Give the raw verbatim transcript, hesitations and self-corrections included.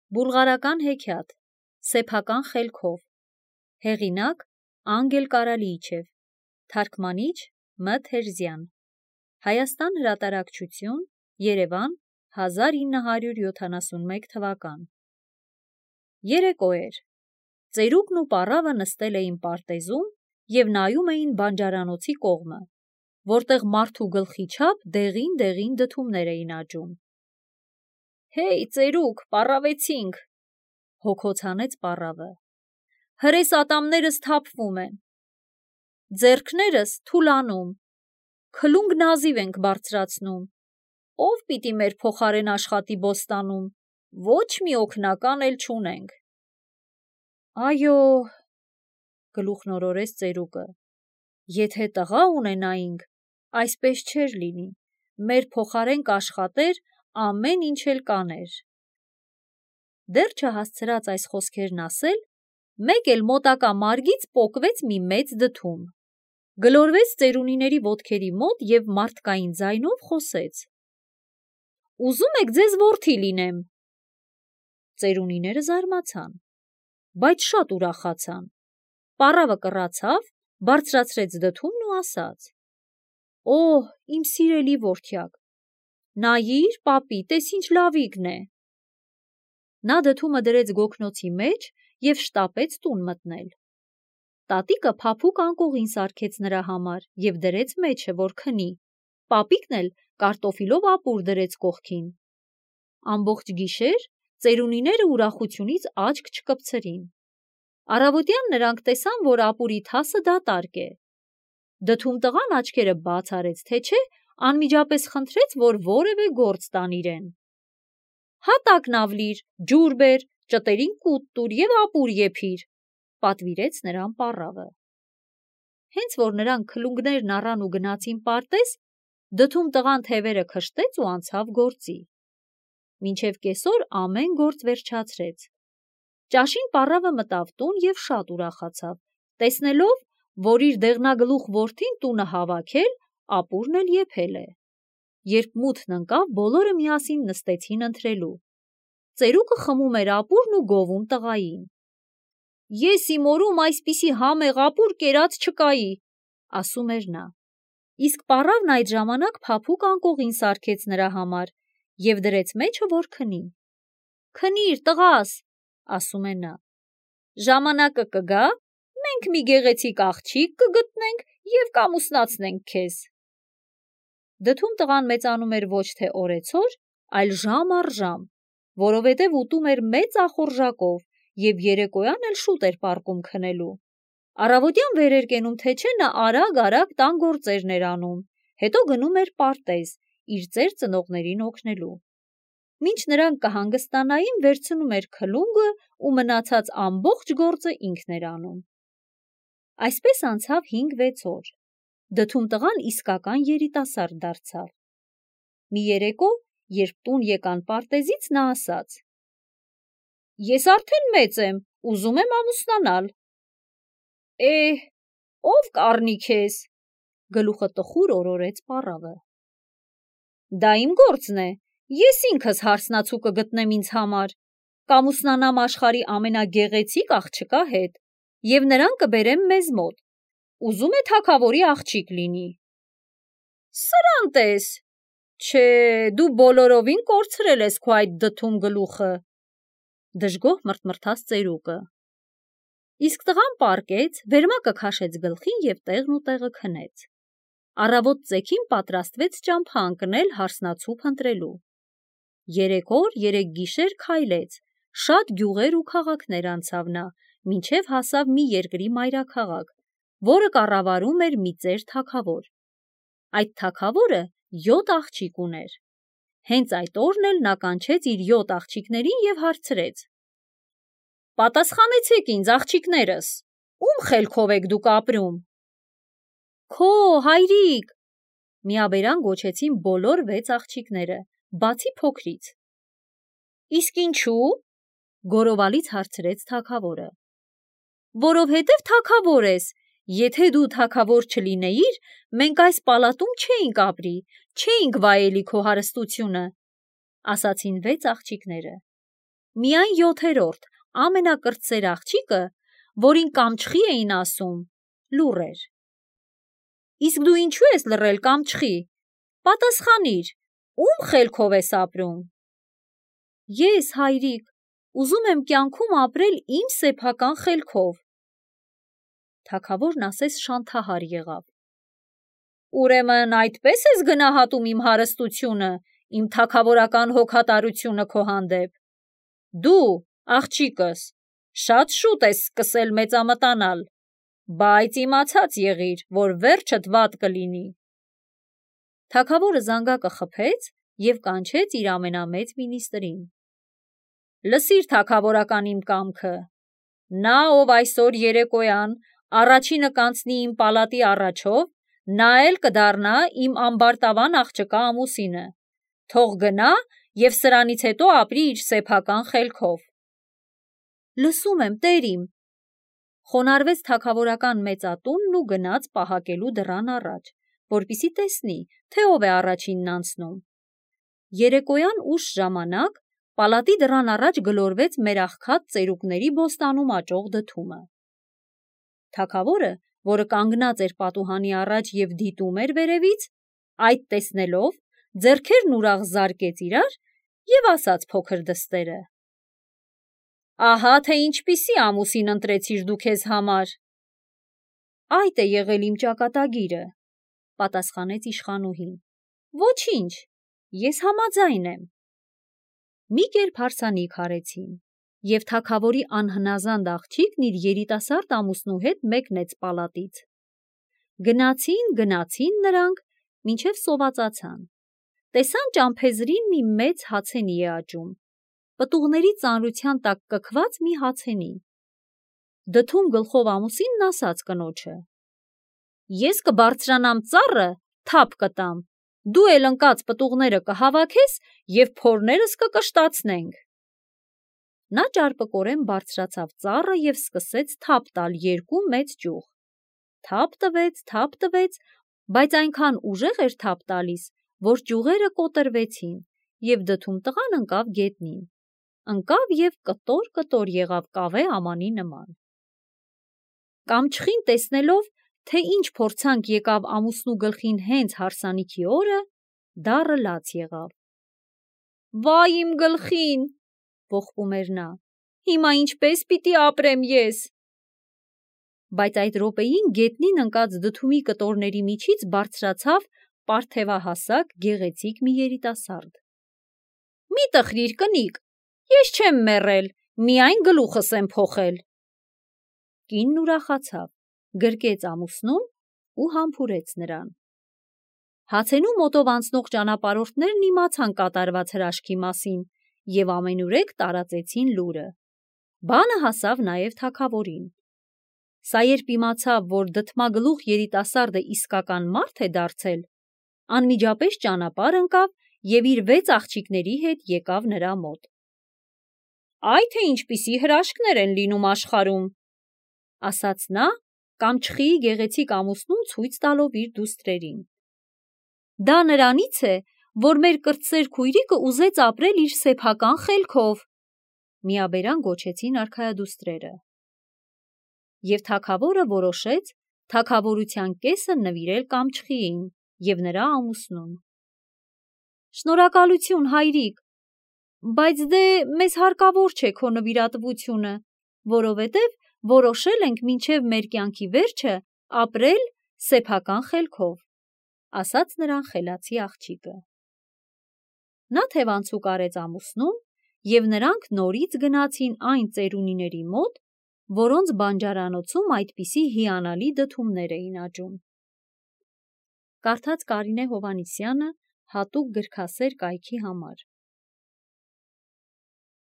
Բուլղարական հեքիաթ, սեփական խելքով, հեղինակ Անգել Կարալիիչև, թարգմանիչ Մ. Թերզյան, Հայաստան հրատարակչություն, Երևան, հազար ինը հարյուր յոթանասունմեկ թվական։ Երեկո էր, ծերուկն ու պառավը նստել էին պարտեզում և նայում էին բանջարանոցի կողմը, որտեղ մարդու գլխի չափ դեղին-դեղին դդումներ էին աճում։ «Հեյ, ծերուկ, պառավեցինք», հոգոց հանեց պառավը, «հրես ատամներս թափվում են, ձեռքներս թուլանում, քլունգն հազիվ ենք բարձրացնում, ով պիտի մեր փոխարեն աշխատի բոստանում, ոչ մի օգնական էլ չունենք»։ «Այո, գլուխն օրորեց ծերուկը, եթե տղա ունենայինք, այսպես չէր լինի, մեր փոխարեն կաշխատեր, ամեն ինչ էլ կաներ»։ Դեռ չհասցրած այս խոսքերն ասել, մեկ էլ մոտակա մարգից պոկվեց մի մեծ դդում, գլորվեց ծերունիների ոտքերի մոտ և մարդկային ձայնով խոսեց. «Ուզում եք ձեզ որդի լինեմ»։ Ծերունիները զարմացան, բայց շատ ուրախացան։ Պառավը կռացավ, բարձրացրեց դդումն ու ասաց. «Օհ, իմ սիրելի որդյակ, նայիր, պապի, տես ինչ լավիկն է»։ Նա դդումը դրեց գոգնոցի մեջ և շտապեց տուն մտնել։ Տատիկը փափուկ անկողին սարքեց նրա համար և դրեց մեջը, որ քնի, պապիկն էլ կարտոֆիլով ապուր դրեց կողքին։ Ամբողջ գիշեր ծերունիները ուրախությունից աչք չկպցրին։ Առավոտյան նրանք տեսան, որ ապուրի թասը դատարկ է։ Դդում տղան աչքերը բաց արեց, թե չէ, անմիջապես խնդրեց, որ որևէ գործ տան իրեն։ «Հատակն ավլիր, ջուր բեր, ճտերին կուտ տուր և ապուր եփիր», պատվիրեց նրան պառավը։ Հենց որ նրանք քլունգներն առան ու գնացին պարտեզ, դդում տղան թևերը քշտեց ու անցավ գործի։ Մինչև կեսօր ամեն գործ վերջացրեց։ Ճաշին պառավը մտավ տուն և շատ ուրախացավ, տեսնելով, որ իր դեղնագլուխ որդին տունը հավաքել, ապուրն էլ եփել է։ Երբ մութն ընկավ, բոլորը միասին նստեցին ընթրելու։ Ծերուկը խմում էր ապուրն ու գովում տղային։ «Ես իմ օրում այսպիսի համեղ ապուր կերած չկայի», ասում էր նա։ Իսկ պառավն այդ ժամանակ փափուկ անկողին սարքեց նրա համար և դրեց մեջը, որ քնի։ «Քնիր, տղաս», ասում է նա, «ժամանակը կգա, մենք մի գեղեցիկ աղջիկ կգտնենք և կամուսնացնենք քեզ»։ Դդում տղան մեծանում էր ոչ թե օրեցօր, այլ ժամ առ ժամ, որովհետև ուտում էր մեծ ախորժակով և երեկոյան էլ շուտ էր պառկում քնելու։ Առավոտյան վեր էր կենում, թե չէ նա արագ-արագ տան գործերն էր անում, հետո գնում էր պարտեզ, իր ծեր ծնողներին օգնելու։ Մինչ նրանք կհանգստանային, վերցնում էր քլունգը ու մնացած ամբողջ գործը ինքն էր անում։ Այսպես անցավ հինգ-վեց օր։ Դդում տղան իսկական երիտասարդ դարձավ։ Մի երեկո, երբ տուն եկան պարտեզից, նա ասաց. «Ես արդեն մեծ եմ, ուզում եմ ամուսնանալ»։ «Էհ, ով կառնի քեզ», գլուխը տխուր օրորեց պառավը։ «Դա իմ գործն է, ես ինքս հարսնացու կգտնեմ ինձ համար, կամուսնանամ աշխարհի ամենագեղեցիկ աղջկա հետ և նրան կբերեմ մեզ մոտ, ուզում է թագավորի աղջիկ լինի»։ «Սրան տես, չէ, դու բոլորովին կորցրել ես քո այդ դդում գլուխը», դժգոհ մռթմռթաց ծերուկը։ Իսկ տղան պառկեց, վերմակը քաշեց գլխին և տեղն ու տեղը քնեց։ Առավոտ ծեքին պատրաստվեց ճամփա ընկնել հարսնացու փնտրելու։ Երեք օր, երեք գիշեր քայլեց, շատ գյուղեր ու քաղաքներ անցավ նա, մինչև հասավ մի երկրի մայրաքաղաք, որը կառավարում էր մի ծեր թագավոր։ Այդ թագավորը յոթ աղջիկ ուներ։ Հենց այդ օրն էլ նա կանչեց իր յոթ աղջիկներին և հարցրեց. «Պատասխանեցեք ինձ, աղջիկներս, ում խելքով եք դուք ապրում»։ «Քո, հայրիկ», միաբերան գոչեցին բոլոր վեց աղջիկները, բացի փոքրից։ «Իսկ ինչու՞», գոռովալից հարցրեց թագավորը։ «Որովհետև թագավոր ես, եթե դու թագավոր չլինեիր, մենք այս պալատում չէինք ապրի, չէինք վայելի քո հարստությունը», ասացին վեց աղջիկները։ միայն յոթերորդ, ամենակրտսեր աղջիկը, որին կամչխի էին ասում, լուռ էր։ Իսկ դու ինչու ես լռել, կամչխի, պատասխանիր, ում խելքով ես ապրում։ Ես, հայրիկ, ուզում եմ կյանքում ապրել իմ սեփական խելքով։ Թագավորն ասես շանթահար եղավ։ Ուրեմն այդպես ես գնահատում իմ հարստությունը, իմ թագավորական հոգատարությունը քո հանդեպ։ Դու, աղջիկս, շատ շուտ ես սկսել մեծամտանալ, բայց իմացած եղիր, որ վերջդ վատ կլինի։ Թագավորը զանգակը խփեց և կանչեց իր ամենամեծ մինիստրին։ Լսիր թագավորական իմ կամքը, նա, ով այսօր երեկոյան առաջինը կանցնի իմ պալատի առաջով, նա էլ կդառնա իմ ամբարտավան աղջկա ամուսինը, թող գնա և սրանից հետո ապրի իր սեփական խելքով։ Լսում եմ, տեր իմ, խոնարհվեց թագավորական մեծատունն ու գնաց պահակելու դռան առաջ, որպեսզի տեսնի, թե ով է առաջինն անցնում։ Երեկոյան ուշ ժամանակ պալատի դռան առաջ գլորվեց մերաղքած ծերուկների բոստանում աճող դդումը։ Թագավորը, որը կանգնած էր պատուհանի առաջ և դիտում էր վերևից, այդ տեսնելով, ձեռքերն ուրախ զարկեց իրար և ասաց փոքր դստերը. Ահա թե ինչպիսի ամուսին ընտրեցիր դու քեզ համար։ Այդ է եղել իմ ճակատագիրը, պատասխանեց իշխանուհին։ Ոչինչ, ես համաձայն եմ։ Մի կերպ հարսանիք արեցին, և թագավորի անհնազանդ աղջիկն իր երիտասարդ ամուսնու հետ մեկնեց պալատից։ Գնացին, գնացին նրանք, մինչև սովածացան։ Տեսան ճամփեզրին մի մեծ հացենի է աճում, պտուղների ծանրության տակ կքված մի հացենի։ Դդում գլխով ամուսինն ասաց կնոջը. Ես կբարձրանամ ծառը, թափ կտամ, դու էլ ընկած պտուղները կհավաքես և փորներս կկշտացնենք։ Նա ճարպկորեն բարձրացավ ծառը և սկսեց թափ տալ երկու մեծ ճյուղ։ Թափ տվեց, թափ տվեց, բայց այնքան ուժեղ էր թափ տալիս, որ ճյուղերը կոտրվեցին, և դդում տղան ընկավ գետնին, ընկավ և կտոր-կտոր եղավ կավե ամանի նման։ Կամչխին տեսնելով, թե ինչ փորձանք եկավ ամուսնու գլխին հենց հարսանիքի օրը, դառը լաց եղավ։ Վայ իմ գլխին, ողբում էր նա, հիմա ինչպես պիտի ապրեմ ես։ Բայց այդ րոպեին գետնին ընկած դդումի կտորների միջից բարձրացավ պարթևահասակ գեղեցիկ մի երիտասարդ։ Մի տխրիր, կնիկ, ես չեմ մեռել, միայն գլուխս եմ փոխել։ Կինն ուրախացավ, գրկեց ամուսնուն ու համբուրեց նրան։ Հացենու մոտով անցնող ճանապարհորդներն իմացան կատարված հրաշքի մասին և ամենուրեք տարածեցին լուրը։ Բանը հասավ նաև թագավորին։ Սա երբ իմացավ, որ դդմագլուխ երիտասարդը իսկական մարդ է դարձել, անմիջապես ճանապարհ ընկավ և իր վեց աղջիկների հետ եկավ նրա մոտ։ Այ թե ինչպիսի հրաշքներ են լինում աշխարհում, ասաց նա, կամչխիի գեղեցիկ ամուսնուն ցույց տալով իր դուստրերին։ Դա նրանից է, որ մեր կրտսեր քույրիկը ուզեց ապրել իր սեփական խելքով, միաբերան գոչեցին արքայադուստրերը։ Եվ թագավորը որոշեց թագավորության կեսը նվիրել կամչխիին և նրա ամուսնուն։ Շնորհակալություն, հայրիկ, բայց դե մեզ հարկավոր չէ քո նվիրատվությունը, որովհետև որոշել ենք մինչև մեր կյանքի վերջը ապրել սեփական խելքով, ասաց նրան խելացի աղջիկը։ Նա թևանցուկ արեց ամուսնուն, և նրանք նորից գնացին այն ծերունիների մոտ, որոնց բանջարանոցում այդպիսի հիանալի դդումներ էին աճում։ Կարդաց Կարինե Հովհաննիսյանը հատուկ գրքասեր կայքի համար։